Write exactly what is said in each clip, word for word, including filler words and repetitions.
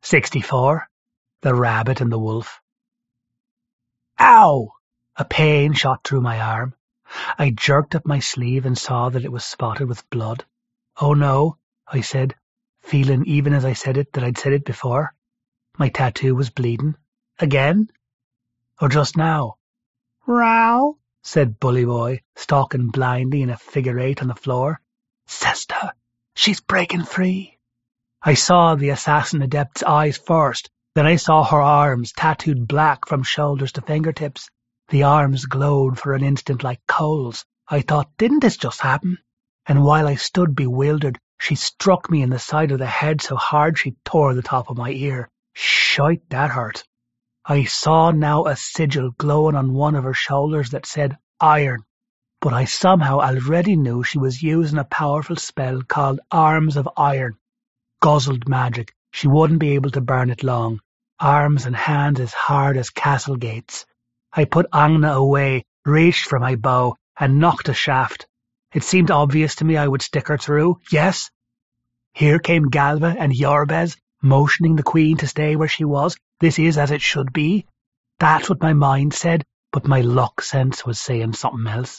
sixty-four. The Rabbit and the Wolf. Ow! A pain shot through my arm. I jerked up my sleeve and saw that it was spotted with blood. Oh no, I said, feeling even as I said it that I'd said it before. My tattoo was bleeding. Again? Or just now? Row, said Bully Boy, stalking blindly in a figure eight on the floor. Sesta, she's breaking free. I saw the assassin adept's eyes first. Then I saw her arms, tattooed black from shoulders to fingertips. The arms glowed for an instant like coals. I thought, didn't this just happen? And while I stood bewildered, she struck me in the side of the head so hard she tore the top of my ear. Shite, that hurt. I saw now a sigil glowing on one of her shoulders that said iron. But I somehow already knew she was using a powerful spell called Arms of Iron. Guzzled magic. She wouldn't be able to burn it long. Arms and hands as hard as castle gates. I put Angna away, reached for my bow, and knocked a shaft. It seemed obvious to me I would stick her through, yes. Here came Galva and Yorbez, motioning the queen to stay where she was. This is as it should be. That's what my mind said, but my luck sense was saying something else.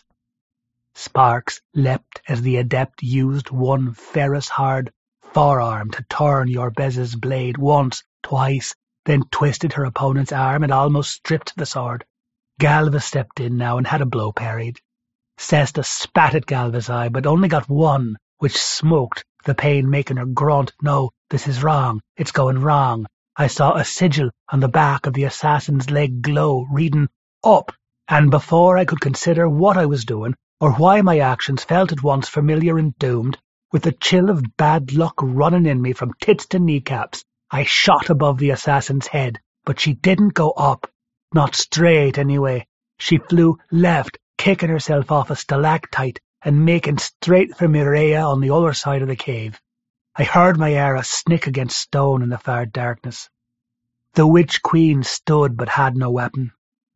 Sparks leapt as the adept used one ferrous-hard forearm to turn Yorbez's blade once, twice, then twisted her opponent's arm and almost stripped the sword. Galva stepped in now and had a blow parried. Sesta spat at Galva's eye, but only got one, which smoked, the pain making her grunt, no, this is wrong, it's going wrong. I saw a sigil on the back of the assassin's leg glow, reading, up, and before I could consider what I was doing, or why my actions felt at once familiar and doomed, with a chill of bad luck running in me from tits to kneecaps, I shot above the assassin's head, but she didn't go up. Not straight, anyway. She flew left, kicking herself off a stalactite and making straight for Mireia on the other side of the cave. I heard my arrow snick against stone in the far darkness. The witch queen stood but had no weapon.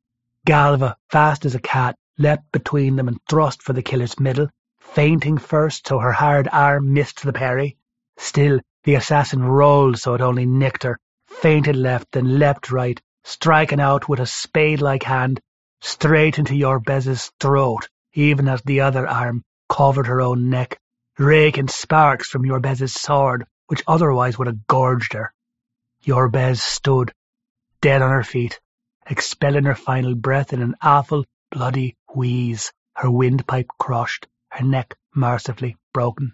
Galva, fast as a cat, leapt between them and thrust for the killer's middle, fainting first so her hard arm missed the parry. Still, the assassin rolled so it only nicked her, feinted left, then leapt right, striking out with a spade-like hand, straight into Yorbez's throat, even as the other arm covered her own neck, raking sparks from Yorbez's sword, which otherwise would have gorged her. Yorbez stood, dead on her feet, expelling her final breath in an awful, bloody wheeze, her windpipe crushed, her neck mercifully broken.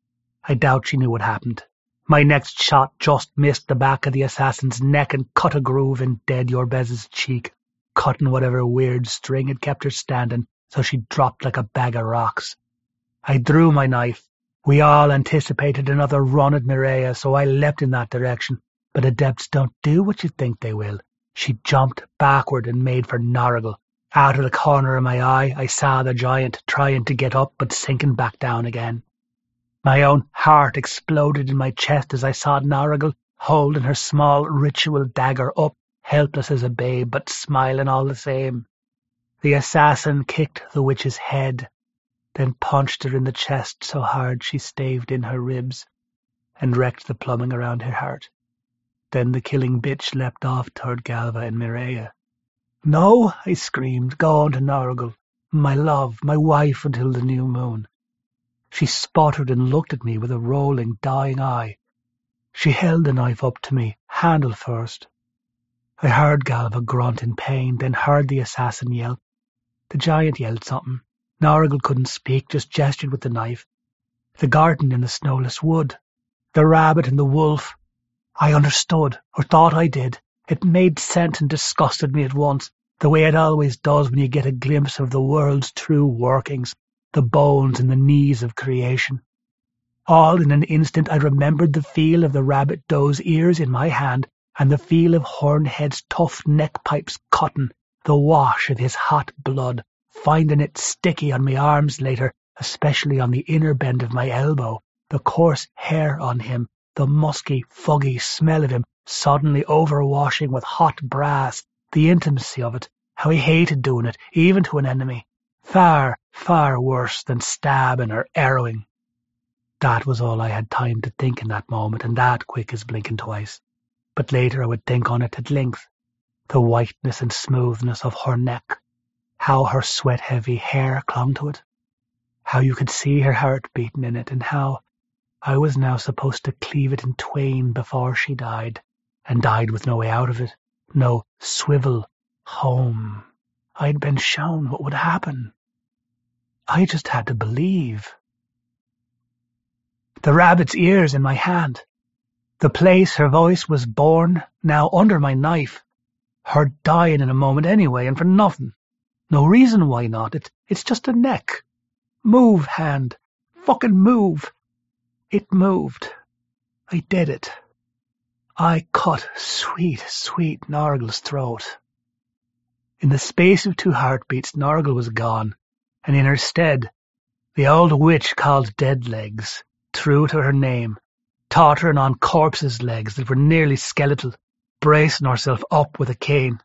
I doubt she knew what happened. My next shot just missed the back of the assassin's neck and cut a groove in dead Yorbez's cheek, cutting whatever weird string had kept her standing, so she dropped like a bag of rocks. I drew my knife. We all anticipated another run at Mireia, so I leapt in that direction, but adepts don't do what you think they will. She jumped backward and made for Norrigal. Out of the corner of my eye, I saw the giant trying to get up but sinking back down again. My own heart exploded in my chest as I saw Norrigal holding her small ritual dagger up, helpless as a babe, but smiling all the same. The assassin kicked the witch's head, then punched her in the chest so hard she staved in her ribs and wrecked the plumbing around her heart. Then the killing bitch leapt off toward Galva and Mireia. "No," I screamed, "go on to Norrigal, my love, my wife until the new moon." She sputtered and looked at me with a rolling, dying eye. She held the knife up to me, handle first. I heard Galva grunt in pain, then heard the assassin yelp. The giant yelled something. Norrigal couldn't speak, just gestured with the knife. The garden in the snowless wood. The rabbit and the wolf. I understood, or thought I did. It made sense and disgusted me at once, the way it always does when you get a glimpse of the world's true workings, the bones and the knees of creation. All in an instant I remembered the feel of the rabbit doe's ears in my hand, and the feel of Hornhead's tough neck pipes cutting, the wash of his hot blood, finding it sticky on my arms later, especially on the inner bend of my elbow, the coarse hair on him, the musky, fuggy smell of him suddenly overwashing with hot brass, the intimacy of it, how he hated doing it, even to an enemy. Far, far worse than stabbing or arrowing. That was all I had time to think in that moment, and that quick as blinking twice. but later I would think on it at length. The whiteness and smoothness of her neck, how her sweat-heavy hair clung to it, how you could see her heart beating in it, and how I was now supposed to cleave it in twain before she died, and died with no way out of it, no swivel home. I'd been shown what would happen. I just had to believe. The rabbit's ears in my hand. The place her voice was born, now under my knife. Her dying in a moment anyway, and for nothing. No reason why not. It's, it's just a neck. Move, hand. Fucking move. It moved. I did it. I cut sweet, sweet Norgal's throat. In the space of two heartbeats, Norgal was gone, and in her stead, the old witch called Deadlegs, true to her name, tottering on corpses' legs that were nearly skeletal, bracing herself up with a cane.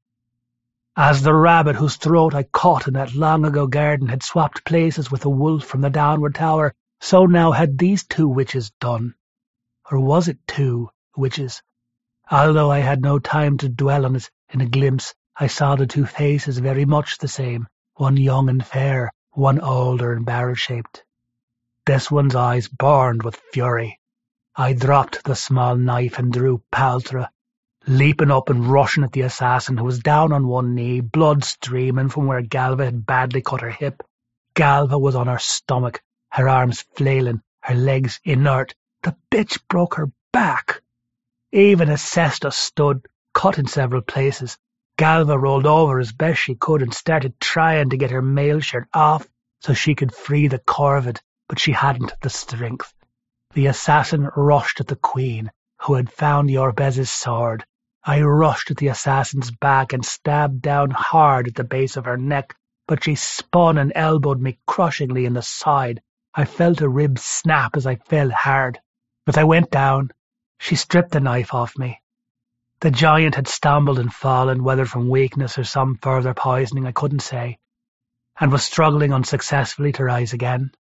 As the rabbit whose throat I caught in that long-ago garden had swapped places with the wolf from the downward tower, so now had these two witches done. Or was it two witches? Although I had no time to dwell on it in a glimpse, I saw the two faces very much the same, one young and fair, one older and barrel-shaped. This one's eyes burned with fury. I dropped the small knife and drew Paltra, leaping up and rushing at the assassin, who was down on one knee, blood streaming from where Galva had badly cut her hip. Galva was on her stomach, her arms flailing, her legs inert. The bitch broke her back. Even as Sesta stood, cut in several places, Galva rolled over as best she could and started trying to get her mail shirt off so she could free the corvid, but she hadn't the strength. The assassin rushed at the queen, who had found Yorbez's sword. I rushed at the assassin's back and stabbed down hard at the base of her neck, but she spun and elbowed me crushingly in the side. I felt a rib snap as I fell hard. As I went down, she stripped the knife off me. The giant had stumbled and fallen, whether from weakness or some further poisoning I couldn't say, and was struggling unsuccessfully to rise again.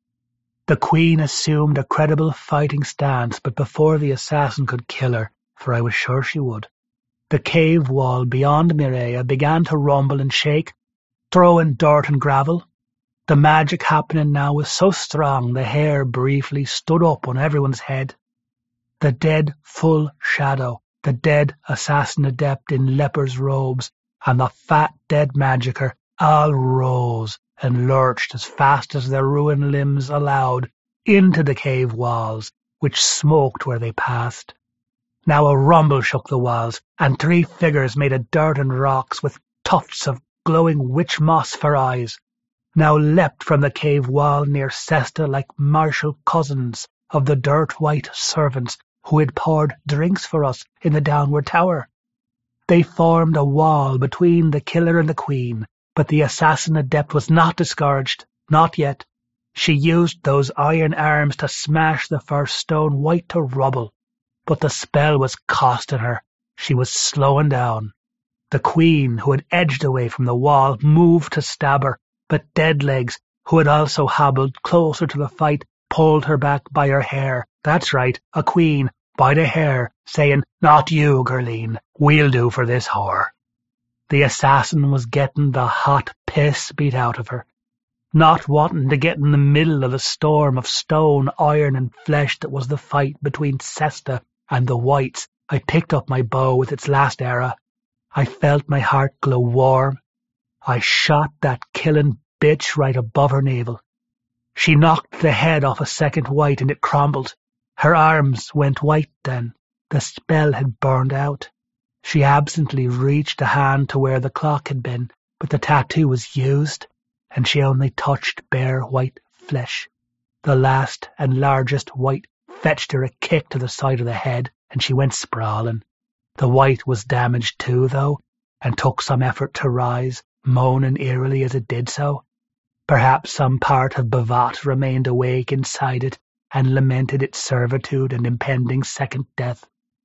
The queen assumed a credible fighting stance, but before the assassin could kill her, for I was sure she would, the cave wall beyond Mireia began to rumble and shake, throwing dirt and gravel. The magic happening now was so strong the hair briefly stood up on everyone's head. The dead full shadow, the dead assassin adept in leper's robes, and the fat dead magicier all rose and lurched as fast as their ruined limbs allowed into the cave walls, which smoked where they passed. Now a rumble shook the walls, and three figures made of dirt and rocks with tufts of glowing witch moss for eyes, now leapt from the cave wall near Sesta like martial cousins of the dirt-white servants who had poured drinks for us in the downward tower. They formed a wall between the killer and the queen, but the assassin adept was not discouraged, not yet. She used those iron arms to smash the first stone white to rubble, but the spell was costing her. She was slowing down. The queen, who had edged away from the wall, moved to stab her, but Deadlegs, who had also hobbled closer to the fight, pulled her back by her hair. That's right, a queen, by the hair, saying, "Not you, Gerline, we'll do for this whore." The assassin was getting the hot piss beat out of her, not wanting to get in the middle of the storm of stone, iron, and flesh that was the fight between Sesta and the whites. I picked up my bow with its last arrow. I felt my heart glow warm. I shot that killing bitch right above her navel. She knocked the head off a second white and it crumbled. Her arms went white then. The spell had burned out. She absently reached a hand to where the clock had been, but the tattoo was used, and she only touched bare white flesh. The last and largest white fetched her a kick to the side of the head, and she went sprawling. The white was damaged too, though, and took some effort to rise, moaning eerily as it did so. Perhaps some part of Bavat remained awake inside it and lamented its servitude and impending second death.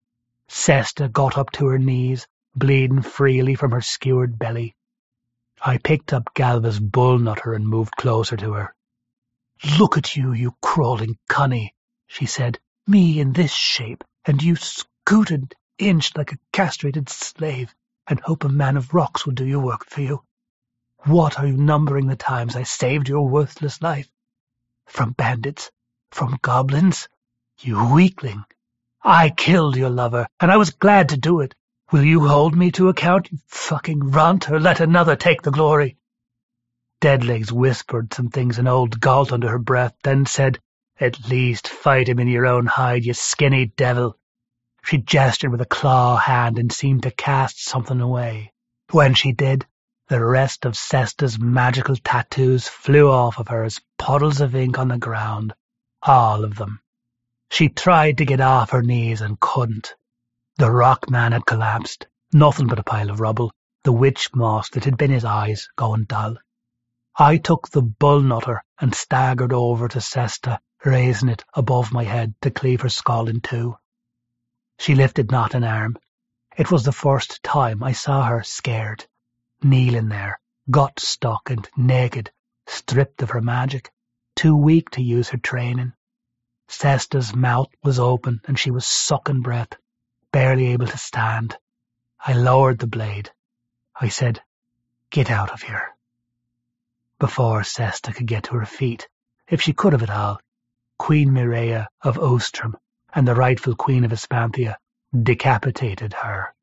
Sesta got up to her knees, bleeding freely from her skewered belly. I picked up Galva's bullnutter and moved closer to her. "Look at you, you crawling cunny," she said. "Me in this shape, and you scooted inched like a castrated slave, and hope a man of rocks will do your work for you. What are you numbering the times I saved your worthless life? From bandits? From goblins? You weakling! I killed your lover, and I was glad to do it. Will you hold me to account, you fucking runt, or let another take the glory? Deadlegs whispered some things in old Galt under her breath, then said, At least fight him in your own hide, you skinny devil. She gestured with a claw hand and seemed to cast something away. When she did, the rest of Cesta's magical tattoos flew off of her as puddles of ink on the ground. All of them. She tried to get off her knees and couldn't. The rock man had collapsed, nothing but a pile of rubble, the witch moss that had been his eyes going dull. I took the bull nutter and staggered over to Cesta, raising it above my head to cleave her skull in two. She lifted not an arm. It was the first time I saw her scared, kneeling there, gut-stuck and naked, stripped of her magic, too weak to use her training. Cesta's mouth was open and she was sucking breath, barely able to stand. I lowered the blade. I said, Get out of here. Before Cesta could get to her feet, if she could have at all, Queen Mireia of Ostrom and the rightful Queen of Espanthia decapitated her.